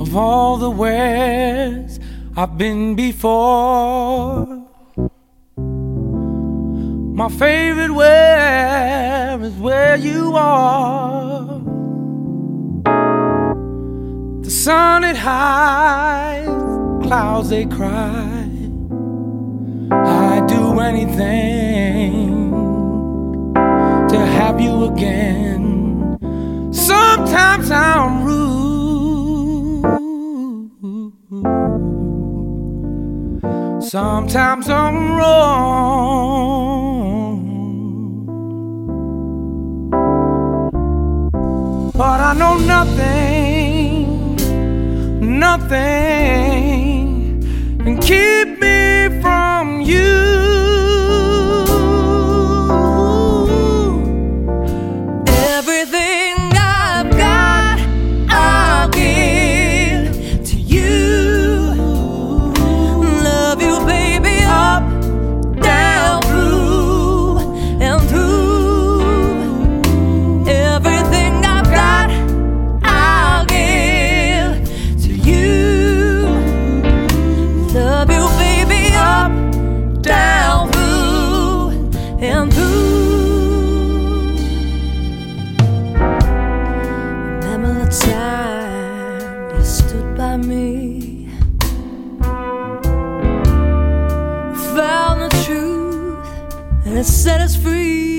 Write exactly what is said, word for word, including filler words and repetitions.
of all the wheres I've been before. My favorite where is where you are. The sun it hides, clouds they cry. I'd do anything to have you again. Sometimes I'm rude, sometimes I'm wrong, but I know nothing, nothing can keep me from you. Time you stood by me, found the truth and it set us free.